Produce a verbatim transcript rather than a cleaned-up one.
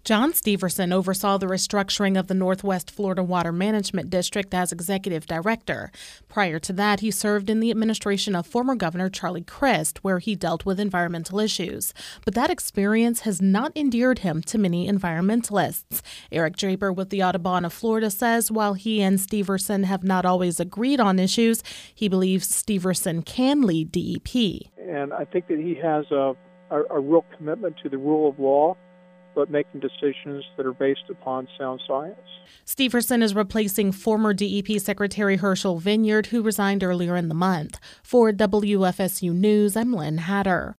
John Steverson oversaw the restructuring of the Northwest Florida Water Management District as executive director. Prior to that, he served in the administration of former Governor Charlie Crist, where he dealt with environmental issues. But that experience has not endeared him to many environmentalists. Eric Draper with the Audubon of Florida says while he and Steverson have not always agreed on issues, he believes Steverson can lead D E P. And I think that he has a, a, a real commitment to the rule of law, but making decisions that are based upon sound science. Steverson is replacing former D E P Secretary Herschel Vineyard, who resigned earlier in the month. For W F S U News, I'm Lynn Hatter.